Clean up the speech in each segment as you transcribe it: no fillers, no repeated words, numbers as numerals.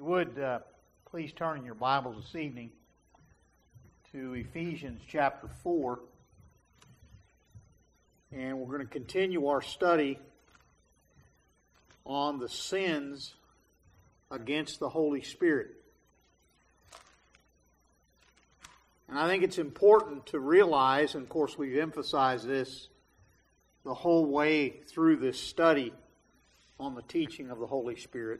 you would, please turn in your Bibles this evening to Ephesians chapter 4. And we're going to continue our study on the sins against the Holy Spirit. And I think it's important to realize, and of course we've emphasized this the whole way through this study on the teaching of the Holy Spirit.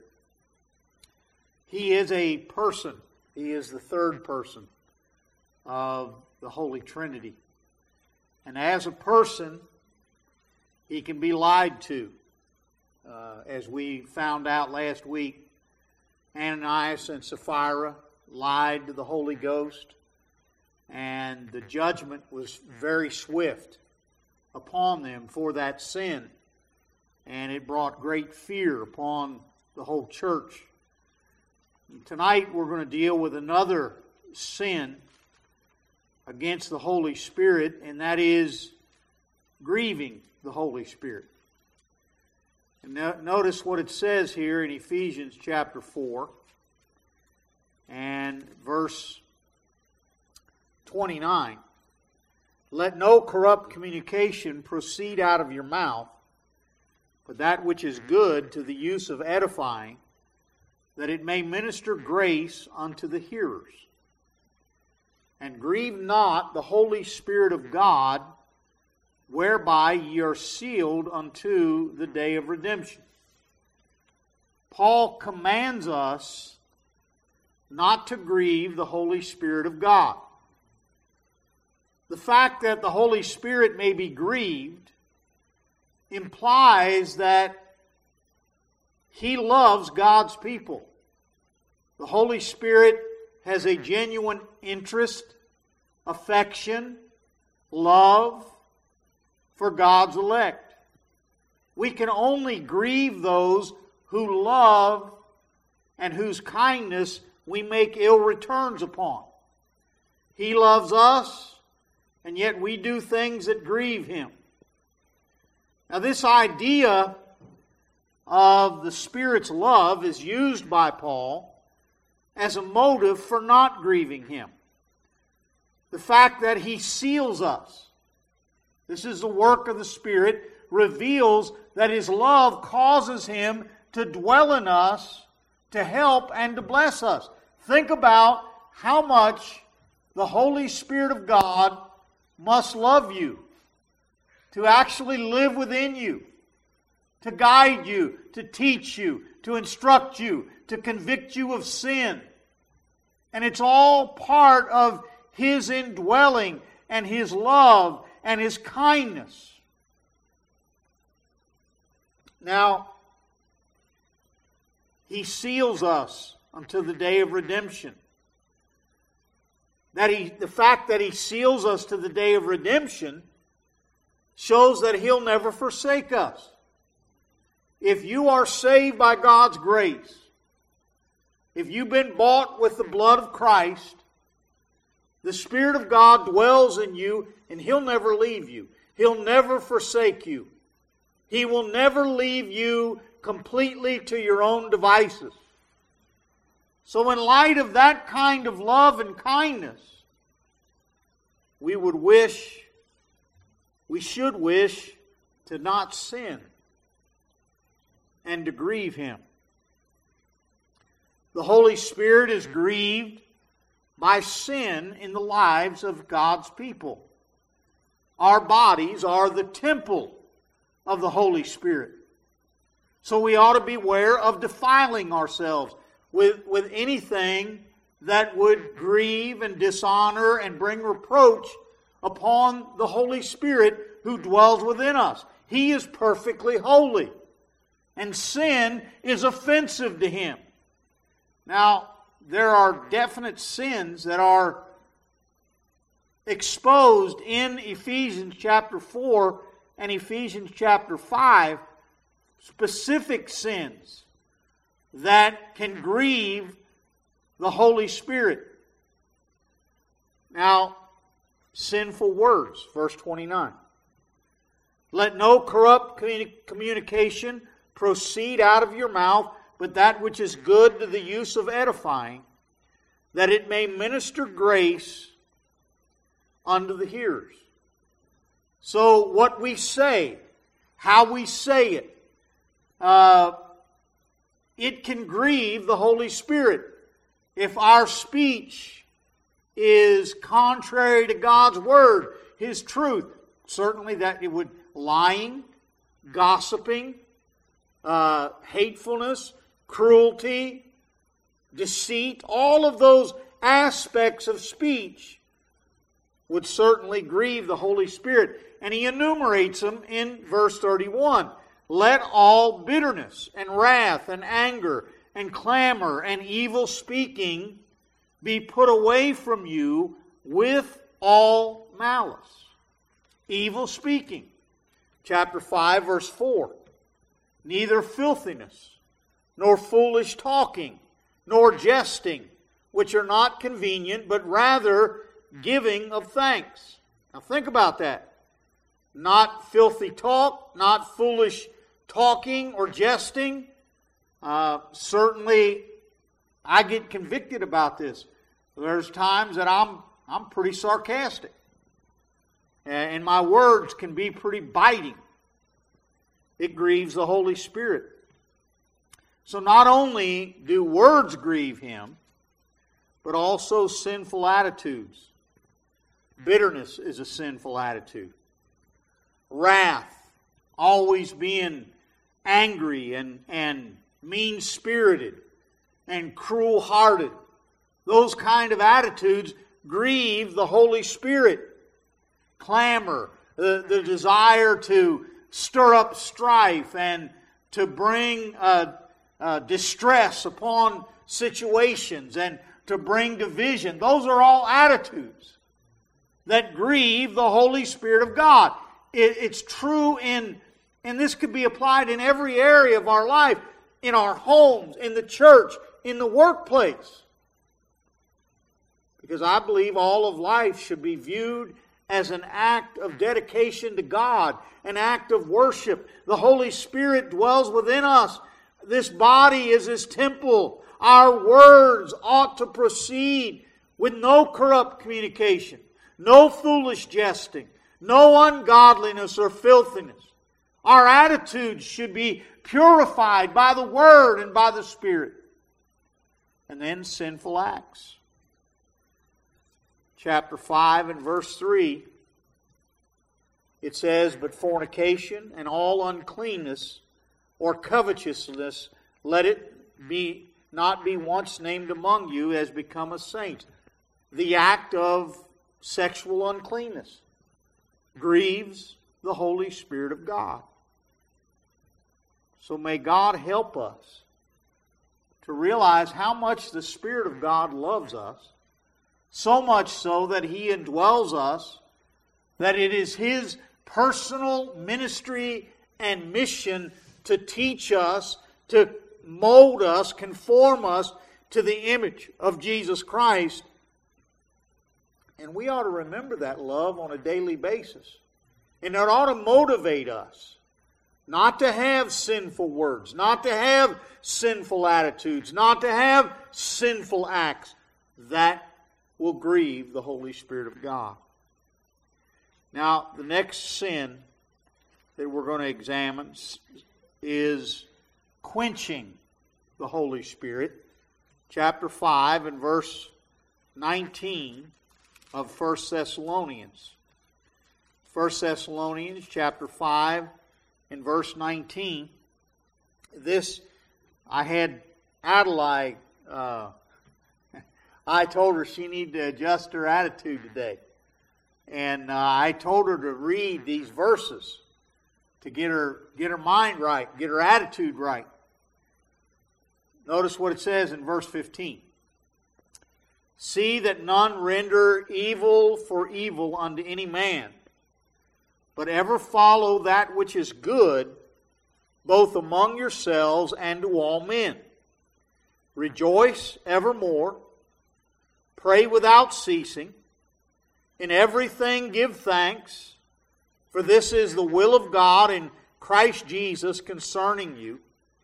He is a person. He is the third person of the Holy Trinity. And as a person, he can be lied to. As we found out last week, Ananias and Sapphira lied to the Holy Ghost, and the judgment was very swift upon them for that sin, and it brought great fear upon the whole church. Tonight we're going to deal with another sin against the Holy Spirit, and that is grieving the Holy Spirit. And notice what it says here in Ephesians chapter 4 and verse 29. Let no corrupt communication proceed out of your mouth, but that which is good to the use of edifying, that it may minister grace unto the hearers. And grieve not the Holy Spirit of God, whereby ye are sealed unto the day of redemption. Paul commands us not to grieve the Holy Spirit of God. The fact that the Holy Spirit may be grieved implies that He loves God's people. The Holy Spirit has a genuine interest, affection, love for God's elect. We can only grieve those who love and whose kindness we make ill returns upon. He loves us, and yet we do things that grieve Him. Now, this idea of the Spirit's love is used by Paul as a motive for not grieving Him. The fact that He seals us. This is the work of the Spirit, reveals that His love causes Him to dwell in us, to help and to bless us. Think about how much the Holy Spirit of God must love you, to actually live within you, to guide you, to teach you, to instruct you, to convict you of sin. And it's all part of His indwelling and His love and His kindness. Now, He seals us until the day of redemption. The fact that He seals us to the day of redemption shows that He'll never forsake us. If you are saved by God's grace, if you've been bought with the blood of Christ, the Spirit of God dwells in you, and He'll never leave you. He'll never forsake you. He will never leave you completely to your own devices. So in light of that kind of love and kindness, we should wish to not sin and to grieve Him. The Holy Spirit is grieved by sin in the lives of God's people. Our bodies are the temple of the Holy Spirit. So we ought to beware of defiling ourselves with anything that would grieve and dishonor and bring reproach upon the Holy Spirit who dwells within us. He is perfectly holy, and sin is offensive to Him. Now, there are definite sins that are exposed in Ephesians chapter 4 and Ephesians chapter 5, specific sins that can grieve the Holy Spirit. Now, sinful words, verse 29. Let no corrupt communication proceed out of your mouth, but that which is good to the use of edifying, that it may minister grace unto the hearers. So what we say, how we say it, it can grieve the Holy Spirit. If our speech is contrary to God's Word, His truth, certainly that it would lying, gossiping, hatefulness, cruelty, deceit, all of those aspects of speech would certainly grieve the Holy Spirit. And he enumerates them in verse 31. Let all bitterness and wrath and anger and clamor and evil speaking be put away from you with all malice. Evil speaking. Chapter 5, verse 4. Neither filthiness, nor foolish talking, nor jesting, which are not convenient, but rather giving of thanks. Now think about that. Not filthy talk, not foolish talking or jesting. Certainly, I get convicted about this. There's times that I'm pretty sarcastic. And my words can be pretty biting. It grieves the Holy Spirit. So not only do words grieve Him, but also sinful attitudes. Bitterness is a sinful attitude. Wrath, always being angry and mean-spirited and cruel-hearted. Those kind of attitudes grieve the Holy Spirit. Clamor, the desire to stir up strife and to bring distress upon situations and to bring division. Those are all attitudes that grieve the Holy Spirit of God. It's true and this could be applied in every area of our life, in our homes, in the church, in the workplace. Because I believe all of life should be viewed as an act of dedication to God, an act of worship. The Holy Spirit dwells within us. This body is His temple. Our words ought to proceed with no corrupt communication, no foolish jesting, no ungodliness or filthiness. Our attitudes should be purified by the Word and by the Spirit. And then sinful acts. Chapter 5 and verse 3, it says, But fornication and all uncleanness or covetousness, let it not be once named among you as become a saint. The act of sexual uncleanness grieves the Holy Spirit of God. So may God help us to realize how much the Spirit of God loves us, so much so that He indwells us, that it is His personal ministry and mission to teach us, to mold us, conform us to the image of Jesus Christ. And we ought to remember that love on a daily basis. And it ought to motivate us not to have sinful words, not to have sinful attitudes, not to have sinful acts. That will grieve the Holy Spirit of God. Now, the next sin that we're going to examine is quenching the Holy Spirit. Chapter 5 and verse 19 of 1 Thessalonians. 1 Thessalonians chapter 5 and verse 19. This, I had Adelaide, I told her she needed to adjust her attitude today. And I told her to read these verses to get her mind right, get her attitude right. Notice what it says in verse 15. See that none render evil for evil unto any man, but ever follow that which is good, both among yourselves and to all men. Rejoice evermore, pray without ceasing, in everything give thanks, for this is the will of God in Christ Jesus concerning you.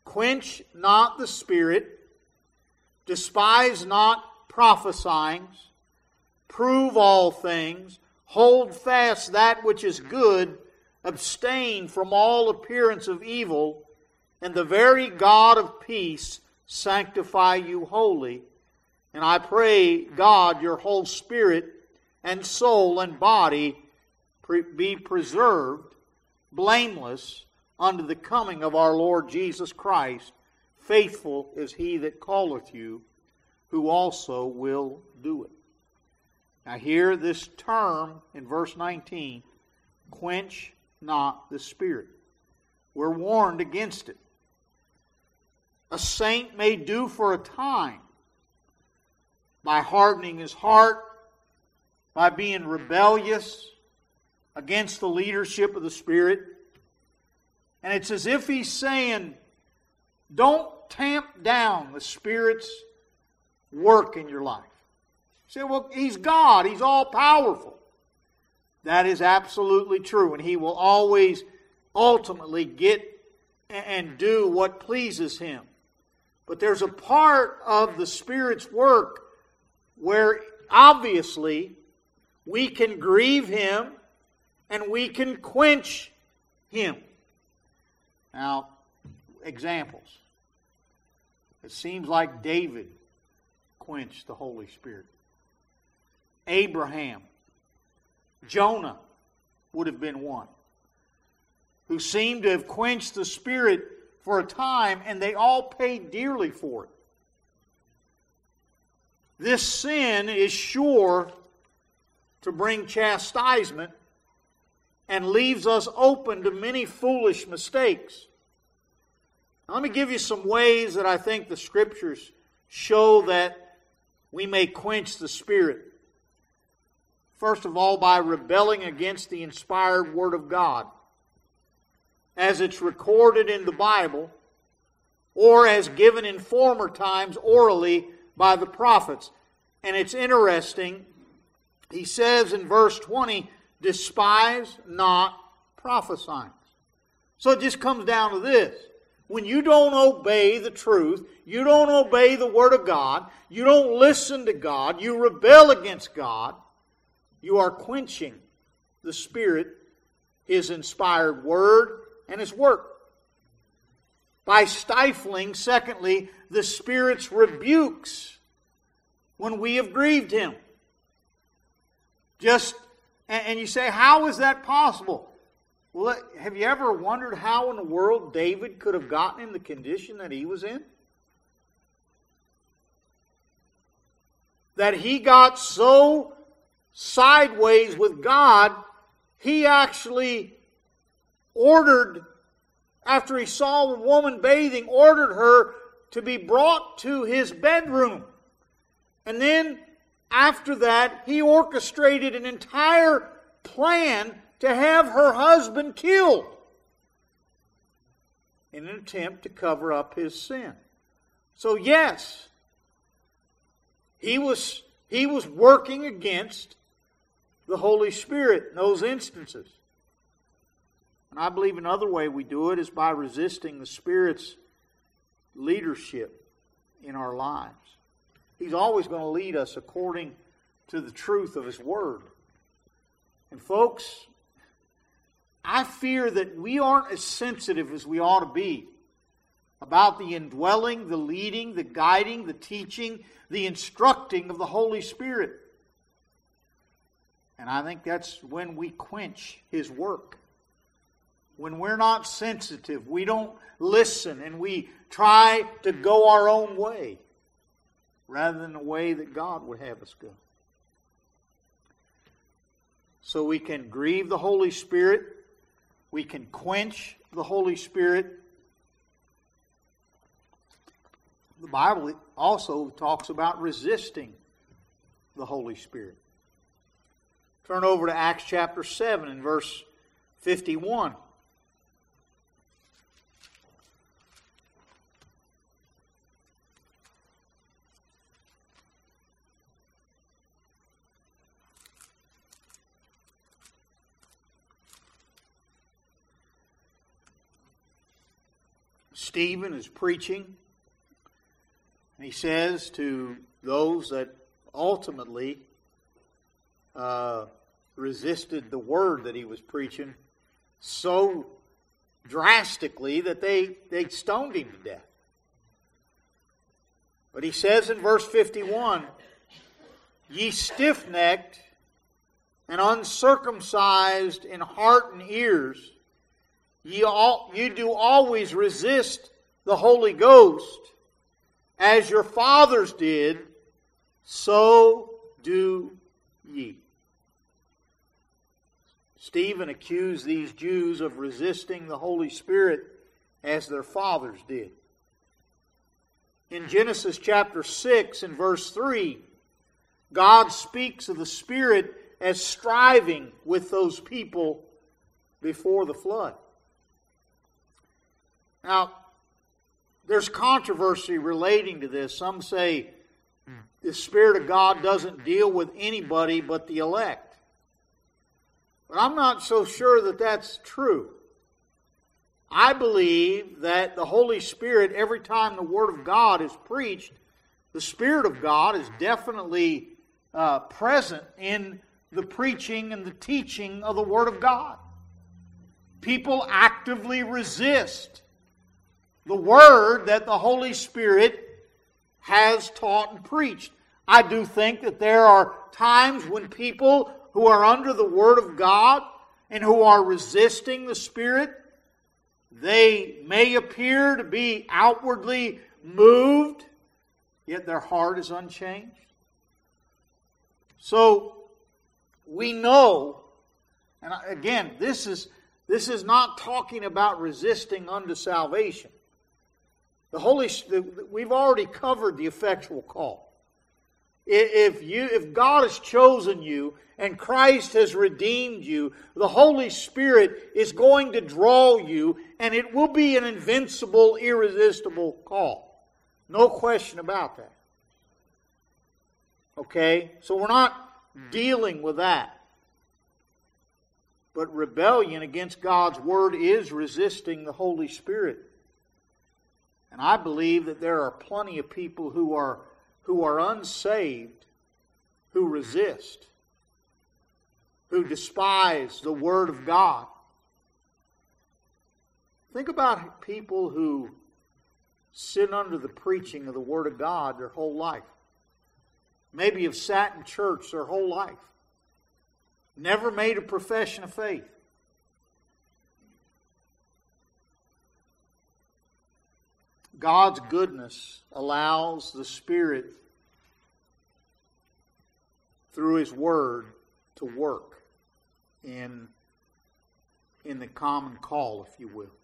Quench not the Spirit, despise not prophesying, prove all things, hold fast that which is good, abstain from all appearance of evil, and the very God of peace sanctify you wholly. And I pray, God, your whole spirit and soul and body be preserved blameless unto the coming of our Lord Jesus Christ. Faithful is he that calleth you, who also will do it. Now here, this term in verse 19, quench not the Spirit. We're warned against it. A saint may do for a time by hardening his heart, by being rebellious against the leadership of the Spirit. And it's as if he's saying, don't tamp down the Spirit's work in your life. You say, well, He's God. He's all-powerful. That is absolutely true. And He will always ultimately get and do what pleases Him. But there's a part of the Spirit's work where obviously we can grieve Him and we can quench Him. Now, examples. It seems like David quenched the Holy Spirit. Abraham, Jonah would have been one who seemed to have quenched the Spirit for a time, and they all paid dearly for it. This sin is sure to bring chastisement and leaves us open to many foolish mistakes. Now, let me give you some ways that I think the Scriptures show that we may quench the Spirit. First of all, by rebelling against the inspired Word of God, as it's recorded in the Bible, or as given in former times orally by the prophets. And it's interesting, he says in verse 20, despise not prophesying. So it just comes down to this. When you don't obey the truth, you don't obey the Word of God, you don't listen to God, you rebel against God, you are quenching the Spirit, His inspired Word, and His work. By stifling, secondly, the Spirit's rebukes when we have grieved Him. And you say, how is that possible? Well, have you ever wondered how in the world David could have gotten in the condition that he was in? That he got so sideways with God, he actually ordered, after he saw the woman bathing, ordered her to be brought to his bedroom. And then, after that, he orchestrated an entire plan to have her husband killed in an attempt to cover up his sin. So yes, he was working against the Holy Spirit in those instances. And I believe another way we do it is by resisting the Spirit's leadership in our lives. He's always going to lead us according to the truth of His Word. And folks, I fear that we aren't as sensitive as we ought to be about the indwelling, the leading, the guiding, the teaching, the instructing of the Holy Spirit. And I think that's when we quench His work. When we're not sensitive, we don't listen, and we try to go our own way rather than the way that God would have us go. So we can grieve the Holy Spirit. We can quench the Holy Spirit. The Bible also talks about resisting the Holy Spirit. Turn over to Acts chapter 7 and verse 51. Stephen is preaching. And he says to those that ultimately resisted the word that he was preaching so drastically that they stoned him to death. But he says in verse 51, "Ye stiff-necked and uncircumcised in heart and ears, you do always resist the Holy Ghost, as your fathers did, so do ye." Stephen accused these Jews of resisting the Holy Spirit as their fathers did. In Genesis chapter 6 and verse 3, God speaks of the Spirit as striving with those people before the flood. Now, there's controversy relating to this. Some say the Spirit of God doesn't deal with anybody but the elect. But I'm not so sure that that's true. I believe that the Holy Spirit, every time the Word of God is preached, the Spirit of God is definitely present in the preaching and the teaching of the Word of God. People actively resist the Word that the Holy Spirit has taught and preached. I do think that there are times when people who are under the Word of God and who are resisting the Spirit, they may appear to be outwardly moved, yet their heart is unchanged. So, we know, and again, this is not talking about resisting unto salvation. We've already covered the effectual call. If God has chosen you and Christ has redeemed you, the Holy Spirit is going to draw you, and it will be an invincible, irresistible call. No question about that. Okay? So we're not dealing with that. But rebellion against God's Word is resisting the Holy Spirit. And I believe that there are plenty of people who are unsaved, who resist, who despise the Word of God. Think about people who sit under the preaching of the Word of God their whole life. Maybe have sat in church their whole life. Never made a profession of faith. God's goodness allows the Spirit through His Word to work in the common call, if you will.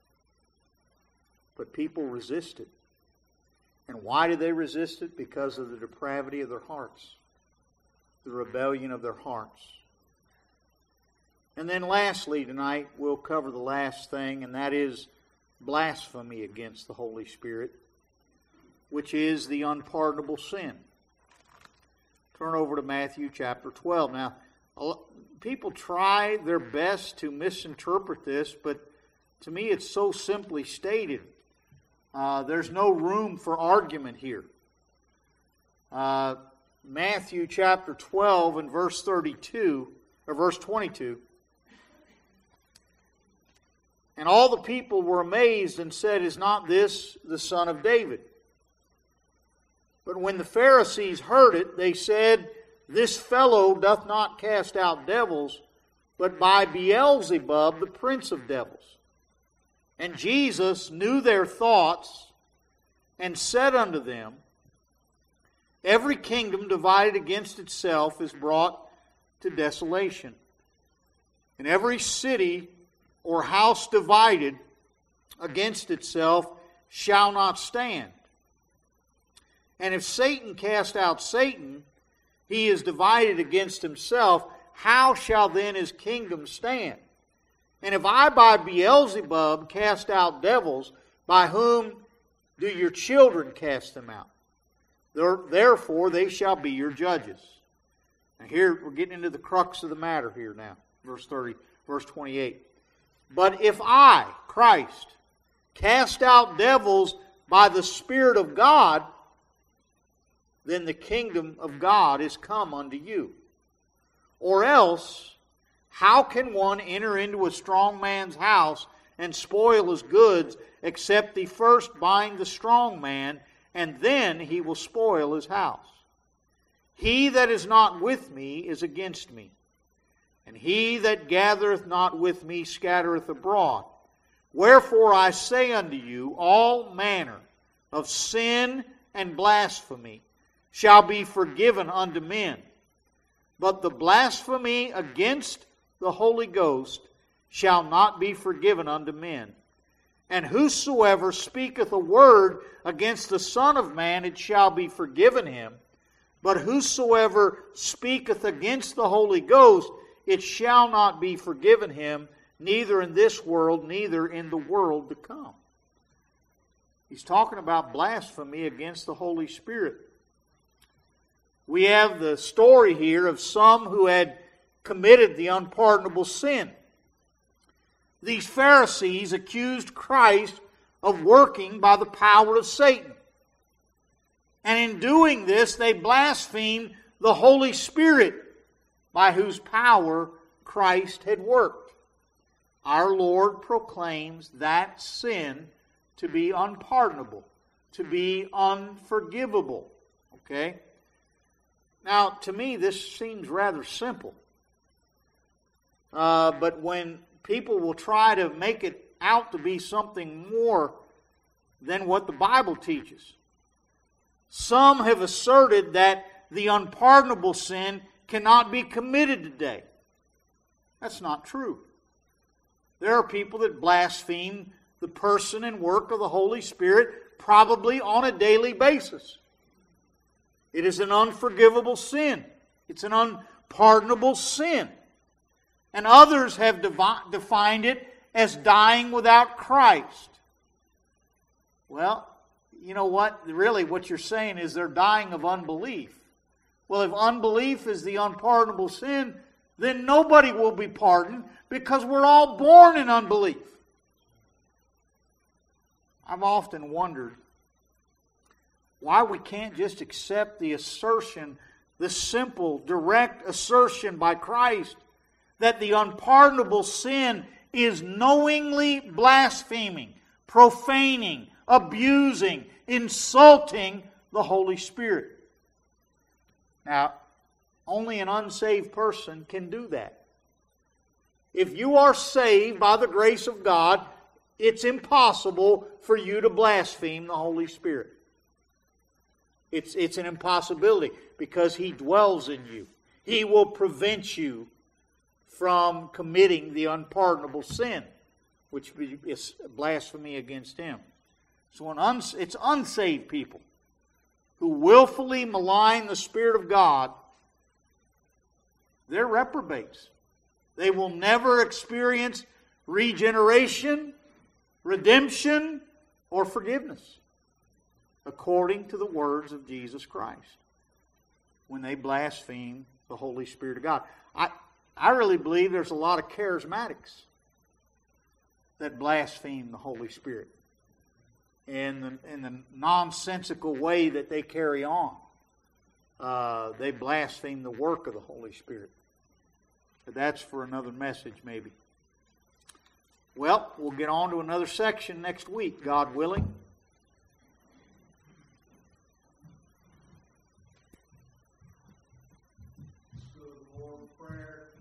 But people resist it. And why do they resist it? Because of the depravity of their hearts, the rebellion of their hearts. And then lastly tonight, we'll cover the last thing, and that is blasphemy against the Holy Spirit, which is the unpardonable sin. Turn over to Matthew chapter 12. Now, people try their best to misinterpret this, but to me it's so simply stated. There's no room for argument here. Matthew chapter 12 and verse 32, or verse 22. And all the people were amazed and said, "Is not this the son of David?" But when the Pharisees heard it, they said, "This fellow doth not cast out devils, but by Beelzebub, the prince of devils." And Jesus knew their thoughts, and said unto them, "Every kingdom divided against itself is brought to desolation. And every city or house divided against itself shall not stand. And if Satan cast out Satan, he is divided against himself. How shall then his kingdom stand? And if I by Beelzebub cast out devils, by whom do your children cast them out? Therefore they shall be your judges." Now here we're getting into the crux of the matter here now. Verse 28. "But if I, Christ, cast out devils by the Spirit of God, then the kingdom of God is come unto you. Or else, how can one enter into a strong man's house and spoil his goods, except he first bind the strong man, and then he will spoil his house? He that is not with me is against me, and he that gathereth not with me scattereth abroad. Wherefore I say unto you, all manner of sin and blasphemy shall be forgiven unto men, but the blasphemy against the Holy Ghost shall not be forgiven unto men. And whosoever speaketh a word against the Son of Man, it shall be forgiven him. But whosoever speaketh against the Holy Ghost, it shall not be forgiven him, neither in this world, neither in the world to come. He's talking about blasphemy against the Holy Spirit. We have the story here of some who had committed the unpardonable sin. These Pharisees accused Christ of working by the power of Satan. And in doing this, they blasphemed the Holy Spirit by whose power Christ had worked. Our Lord proclaims that sin to be unpardonable, to be unforgivable. Okay? Now, to me, this seems rather simple. But when people will try to make it out to be something more than what the Bible teaches, some have asserted that the unpardonable sin cannot be committed today. That's not true. There are people that blaspheme the person and work of the Holy Spirit probably on a daily basis. It is an unforgivable sin. It's an unpardonable sin. And others have defined it as dying without Christ. Well, you know what? Really what you're saying is they're dying of unbelief. Well, if unbelief is the unpardonable sin, then nobody will be pardoned because we're all born in unbelief. I've often wondered why we can't just accept the assertion, the simple, direct assertion by Christ that the unpardonable sin is knowingly blaspheming, profaning, abusing, insulting the Holy Spirit. Now, only an unsaved person can do that. If you are saved by the grace of God, it's impossible for you to blaspheme the Holy Spirit. It's an impossibility because He dwells in you. He will prevent you from committing the unpardonable sin, which is blasphemy against Him. So it's unsaved people who willfully malign the Spirit of God. They're reprobates. They will never experience regeneration, redemption, or forgiveness, according to the words of Jesus Christ, when they blaspheme the Holy Spirit of God. I really believe there's a lot of charismatics that blaspheme the Holy Spirit in the nonsensical way that they carry on. They blaspheme the work of the Holy Spirit. But that's for another message, maybe. Well, we'll get on to another section next week, God willing. So the Lord's Prayer.